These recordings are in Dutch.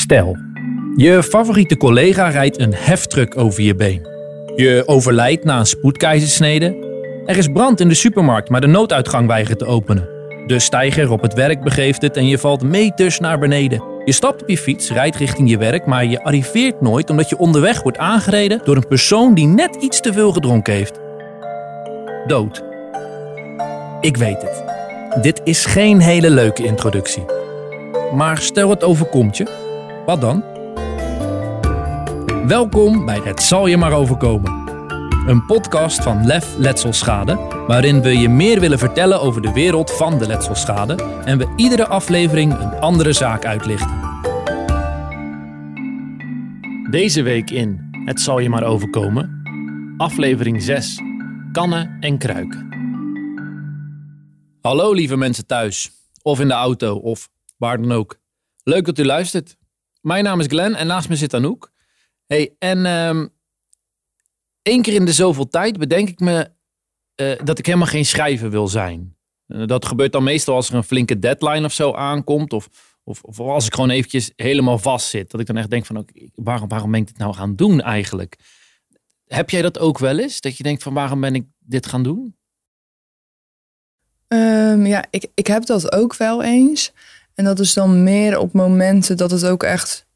Stel, je favoriete collega rijdt een heftruck over je been. Je overlijdt na een spoedkeizersnede. Er is brand in de supermarkt, maar de nooduitgang weigert te openen. De steiger op het werk begeeft het en je valt meters naar beneden. Je stapt op je fiets, rijdt richting je werk, maar je arriveert nooit omdat je onderweg wordt aangereden door een persoon die net iets te veel gedronken heeft. Dood. Ik weet het. Dit is geen hele leuke introductie. Maar stel het overkomt je, wat dan? Welkom bij Het zal je maar overkomen. Een podcast van Lef Letselschade, waarin we je meer willen vertellen over de wereld van de letselschade en we iedere aflevering een andere zaak uitlichten. Deze week in Het zal je maar overkomen, aflevering 6, kannen en kruiken. Hallo lieve mensen thuis, of in de auto, of waar dan ook. Leuk dat u luistert. Mijn naam is Glenn en naast me zit Anouk. Hey, en één keer in de zoveel tijd bedenk ik me dat ik helemaal geen schrijver wil zijn. Dat gebeurt dan meestal als er een flinke deadline of zo aankomt. Of als ik gewoon eventjes helemaal vast zit. Dat ik dan echt denk van, waarom ben ik dit nou gaan doen eigenlijk? Heb jij dat ook wel eens? Dat je denkt van, waarom ben ik dit gaan doen? Ik heb dat ook wel eens. En dat is dan meer op momenten dat het ook echt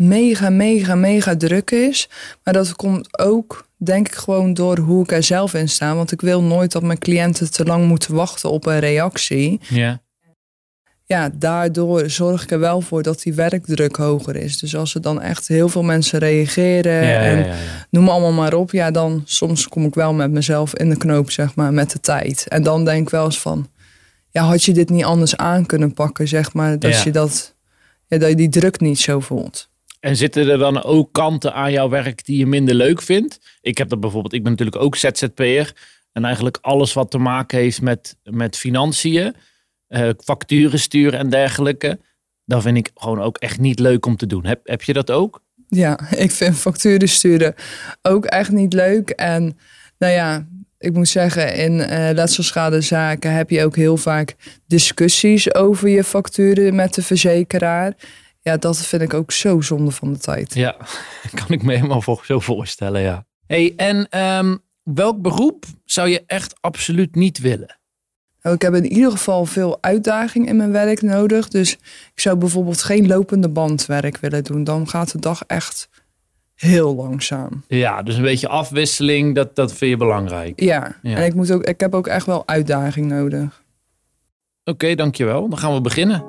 mega druk is. Maar dat komt ook, denk ik, gewoon door hoe ik er zelf in sta. Want ik wil nooit dat mijn cliënten te lang moeten wachten op een reactie. Ja. Ja, daardoor zorg ik er wel voor dat die werkdruk hoger is. Dus als er dan echt heel veel mensen reageren noem allemaal maar op. Ja, dan soms kom ik wel met mezelf in de knoop, zeg maar, met de tijd. En dan denk ik wel eens van, ja, had je dit niet anders aan kunnen pakken, zeg maar. Dat je die druk niet zo voelt. En zitten er dan ook kanten aan jouw werk die je minder leuk vindt? Ik heb dat bijvoorbeeld, ik ben natuurlijk ook ZZP'er. En eigenlijk alles wat te maken heeft met financiën, facturen sturen en dergelijke. Dat vind ik gewoon ook echt niet leuk om te doen. Heb je dat ook? Ja, ik vind facturen sturen ook echt niet leuk. En nou ja, ik moet zeggen, in letselschadezaken heb je ook heel vaak discussies over je facturen met de verzekeraar. Ja, dat vind ik ook zo zonde van de tijd. Ja, kan ik me helemaal zo voorstellen, ja. Hey, en welk beroep zou je echt absoluut niet willen? Nou, ik heb in ieder geval veel uitdaging in mijn werk nodig. Dus ik zou bijvoorbeeld geen lopende bandwerk willen doen. Dan gaat de dag echt heel langzaam. Ja, dus een beetje afwisseling, dat vind je belangrijk. Ja. En ik heb ook echt wel uitdaging nodig. Oké, dankjewel. Dan gaan we beginnen.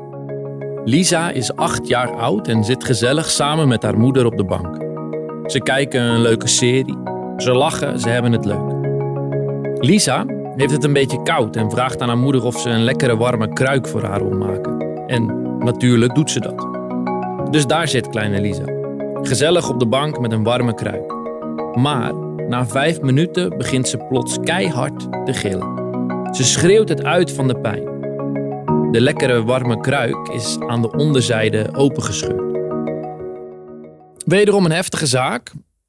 Lisa is 8 jaar oud en zit gezellig samen met haar moeder op de bank. Ze kijken een leuke serie. Ze lachen, ze hebben het leuk. Lisa heeft het een beetje koud en vraagt aan haar moeder of ze een lekkere warme kruik voor haar wil maken. En natuurlijk doet ze dat. Dus daar zit kleine Lisa. Gezellig op de bank met een warme kruik. Maar na 5 minuten begint ze plots keihard te gillen. Ze schreeuwt het uit van de pijn. De lekkere warme kruik is aan de onderzijde opengescheurd. Wederom een heftige zaak.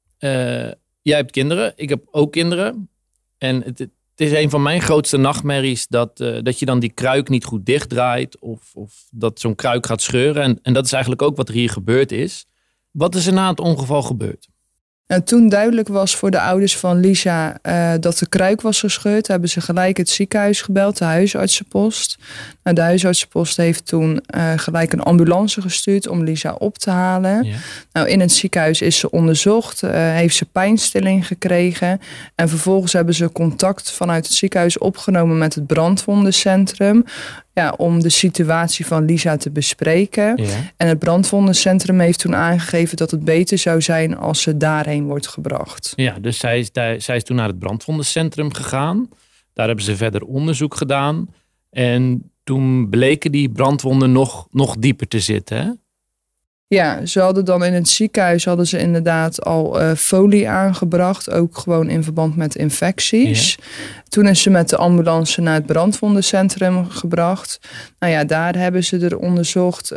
Jij hebt kinderen, ik heb ook kinderen. En het is een van mijn grootste nachtmerries dat je dan die kruik niet goed dichtdraait. Of dat zo'n kruik gaat scheuren. En dat is eigenlijk ook wat er hier gebeurd is. Wat is er na het ongeval gebeurd? Nou, toen duidelijk was voor de ouders van Lisa dat de kruik was gescheurd, hebben ze gelijk het ziekenhuis gebeld, de huisartsenpost. Nou, de huisartsenpost heeft toen gelijk een ambulance gestuurd om Lisa op te halen. Ja. Nou, in het ziekenhuis is ze onderzocht, heeft ze pijnstilling gekregen. En vervolgens hebben ze contact vanuit het ziekenhuis opgenomen met het brandwondencentrum. Ja, om de situatie van Lisa te bespreken. Ja. En het brandwondencentrum heeft toen aangegeven dat het beter zou zijn als ze daarheen wordt gebracht. Ja, dus zij is toen naar het brandwondencentrum gegaan. Daar hebben ze verder onderzoek gedaan. En toen bleken die brandwonden nog dieper te zitten, hè? Ja, ze hadden dan in het ziekenhuis inderdaad al folie aangebracht. Ook gewoon in verband met infecties. Ja. Toen is ze met de ambulance naar het brandwondencentrum gebracht. Nou ja, daar hebben ze er onderzocht.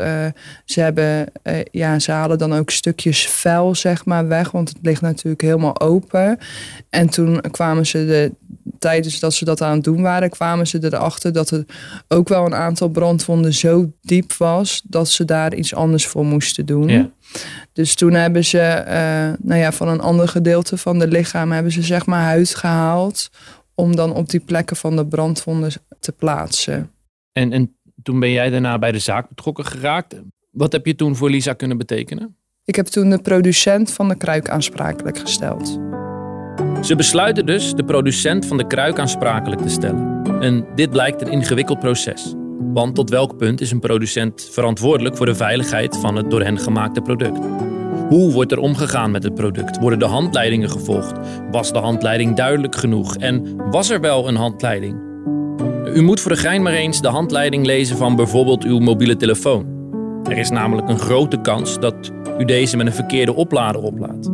Ze halen dan ook stukjes vuil, zeg maar, weg. Want het ligt natuurlijk helemaal open. En toen kwamen ze tijdens dat ze dat aan het doen waren, kwamen ze erachter dat er ook wel een aantal brandwonden zo diep was dat ze daar iets anders voor moesten doen. Ja. Dus toen hebben ze van een ander gedeelte van het lichaam hebben ze zeg maar huid gehaald om dan op die plekken van de brandwonden te plaatsen. En toen ben jij daarna bij de zaak betrokken geraakt. Wat heb je toen voor Lisa kunnen betekenen? Ik heb toen de producent van de kruik aansprakelijk gesteld. Ze besluiten dus de producent van de kruik aansprakelijk te stellen. En dit blijkt een ingewikkeld proces. Want tot welk punt is een producent verantwoordelijk voor de veiligheid van het door hen gemaakte product? Hoe wordt er omgegaan met het product? Worden de handleidingen gevolgd? Was de handleiding duidelijk genoeg? En was er wel een handleiding? U moet voor de gein maar eens de handleiding lezen van bijvoorbeeld uw mobiele telefoon. Er is namelijk een grote kans dat u deze met een verkeerde oplader oplaadt.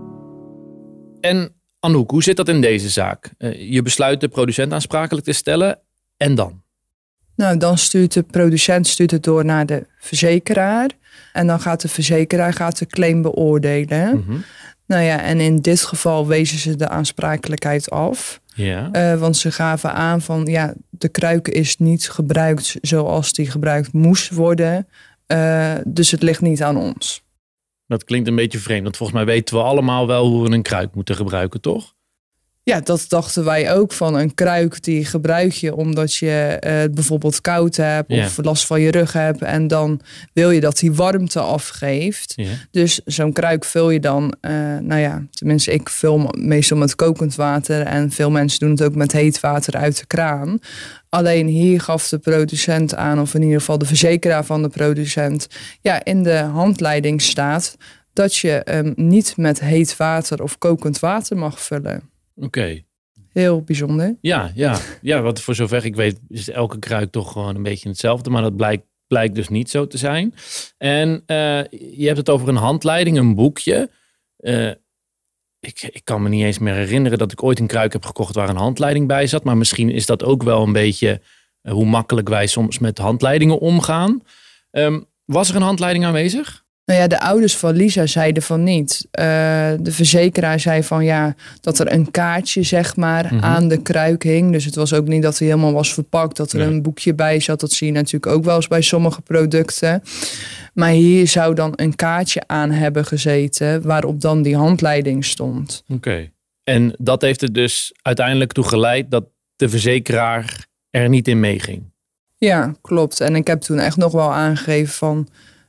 En Anouk, hoe zit dat in deze zaak? Je besluit de producent aansprakelijk te stellen en dan? Nou, dan stuurt de producent het door naar de verzekeraar. En dan gaat de verzekeraar de claim beoordelen. Mm-hmm. Nou ja, en in dit geval wezen ze de aansprakelijkheid af. Ja. Want ze gaven aan van de kruik is niet gebruikt zoals die gebruikt moest worden. Dus het ligt niet aan ons. Dat klinkt een beetje vreemd, want volgens mij weten we allemaal wel hoe we een kruik moeten gebruiken, toch? Ja, dat dachten wij ook van een kruik die gebruik je omdat je bijvoorbeeld koud hebt of last van je rug hebt. En dan wil je dat die warmte afgeeft. Ja. Dus zo'n kruik vul je dan, tenminste ik vul meestal met kokend water. En veel mensen doen het ook met heet water uit de kraan. Alleen hier gaf de producent aan, of in ieder geval de verzekeraar van de producent, in de handleiding staat dat je niet met heet water of kokend water mag vullen. Oké. Heel bijzonder. Ja, wat voor zover ik weet is elke kruik toch gewoon een beetje hetzelfde. Maar dat blijkt dus niet zo te zijn. En je hebt het over een handleiding, een boekje. Ik kan me niet eens meer herinneren dat ik ooit een kruik heb gekocht waar een handleiding bij zat. Maar misschien is dat ook wel een beetje hoe makkelijk wij soms met handleidingen omgaan. Was er een handleiding aanwezig? Nou ja, de ouders van Lisa zeiden van niet. De verzekeraar zei van dat er een kaartje zeg maar aan de kruik hing. Dus het was ook niet dat hij helemaal was verpakt. Dat er een boekje bij zat. Dat zie je natuurlijk ook wel eens bij sommige producten. Maar hier zou dan een kaartje aan hebben gezeten waarop dan die handleiding stond. Oké. En dat heeft er dus uiteindelijk toe geleid dat de verzekeraar er niet in meeging. Ja, klopt. En ik heb toen echt nog wel aangegeven van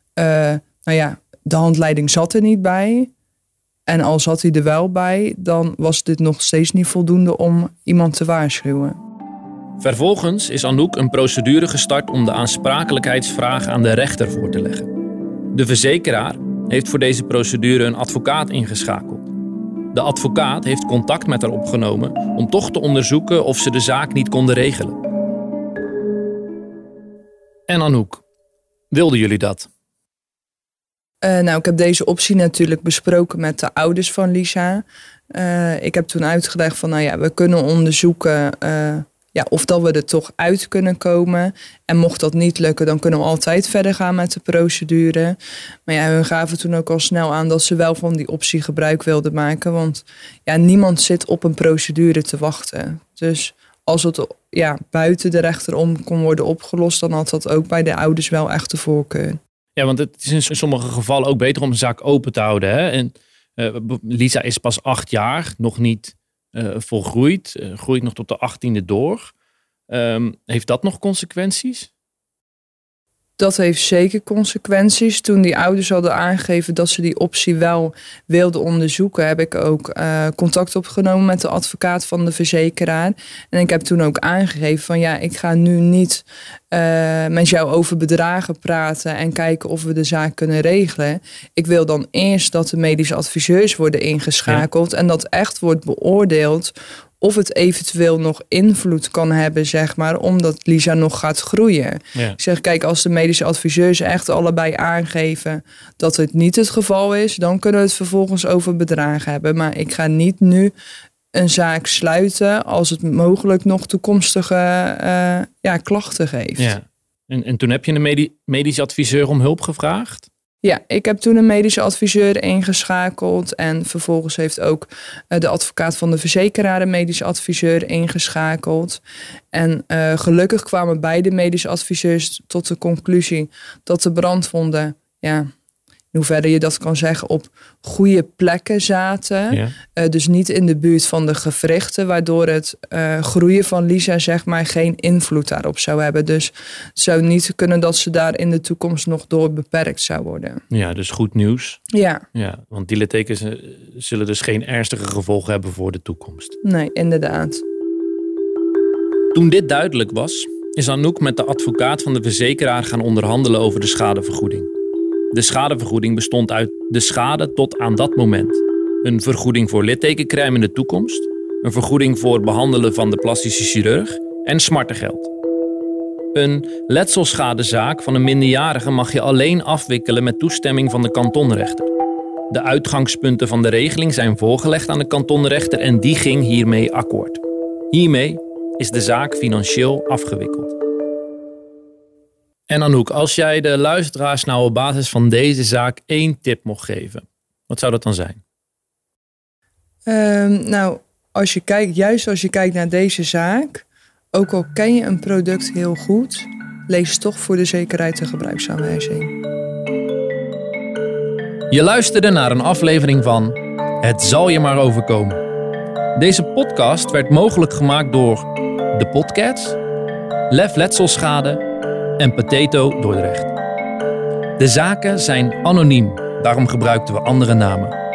de handleiding zat er niet bij. En al zat hij er wel bij, dan was dit nog steeds niet voldoende om iemand te waarschuwen. Vervolgens is Anouk een procedure gestart om de aansprakelijkheidsvraag aan de rechter voor te leggen. De verzekeraar heeft voor deze procedure een advocaat ingeschakeld. De advocaat heeft contact met haar opgenomen om toch te onderzoeken of ze de zaak niet konden regelen. En Anouk, wilden jullie dat? Ik heb deze optie natuurlijk besproken met de ouders van Lisa. Ik heb toen uitgelegd van we kunnen onderzoeken of dat we er toch uit kunnen komen. En mocht dat niet lukken, dan kunnen we altijd verder gaan met de procedure. Maar hun gaven toen ook al snel aan dat ze wel van die optie gebruik wilden maken. Want niemand zit op een procedure te wachten. Dus als het buiten de rechter om kon worden opgelost, dan had dat ook bij de ouders wel echt de voorkeur. Ja, want het is in sommige gevallen ook beter om een zaak open te houden. Hè? En Lisa is pas 8 jaar, nog niet volgroeid. Groeit nog tot de 18e door. Heeft dat nog consequenties? Dat heeft zeker consequenties. Toen die ouders hadden aangegeven dat ze die optie wel wilden onderzoeken, heb ik ook contact opgenomen met de advocaat van de verzekeraar. En ik heb toen ook aangegeven van ik ga nu niet met jou over bedragen praten en kijken of we de zaak kunnen regelen. Ik wil dan eerst dat de medische adviseurs worden ingeschakeld en dat echt wordt beoordeeld of het eventueel nog invloed kan hebben, zeg maar, omdat Lisa nog gaat groeien. Ja. Ik zeg, kijk, als de medische adviseurs echt allebei aangeven dat het niet het geval is, dan kunnen we het vervolgens over bedragen hebben. Maar ik ga niet nu een zaak sluiten als het mogelijk nog toekomstige klachten geeft. Ja. En toen heb je een medisch adviseur om hulp gevraagd? Ja, ik heb toen een medische adviseur ingeschakeld. En vervolgens heeft ook de advocaat van de verzekeraar een medische adviseur ingeschakeld. En gelukkig kwamen beide medische adviseurs tot de conclusie dat de brandwonden, in hoeverre je dat kan zeggen, op goede plekken zaten. Ja. Dus niet in de buurt van de gewrichten, waardoor het groeien van Lisa zeg maar geen invloed daarop zou hebben. Dus het zou niet kunnen dat ze daar in de toekomst nog door beperkt zou worden. Ja, dus goed nieuws. Ja. Want die littekens zullen dus geen ernstige gevolgen hebben voor de toekomst. Nee, inderdaad. Toen dit duidelijk was, is Anouk met de advocaat van de verzekeraar gaan onderhandelen over de schadevergoeding. De schadevergoeding bestond uit de schade tot aan dat moment. Een vergoeding voor littekencrème in de toekomst. Een vergoeding voor behandelen van de plastische chirurg. En smartengeld. Een letselschadezaak van een minderjarige mag je alleen afwikkelen met toestemming van de kantonrechter. De uitgangspunten van de regeling zijn voorgelegd aan de kantonrechter en die ging hiermee akkoord. Hiermee is de zaak financieel afgewikkeld. En Anouk, als jij de luisteraars nou op basis van deze zaak 1 tip mocht geven, wat zou dat dan zijn? Juist als je kijkt naar deze zaak, ook al ken je een product heel goed, lees toch voor de zekerheid de gebruiksaanwijzing. Je luisterde naar een aflevering van Het zal je maar overkomen. Deze podcast werd mogelijk gemaakt door De Podcasts, Lef Letselschade en Potato Dordrecht. De zaken zijn anoniem, daarom gebruikten we andere namen.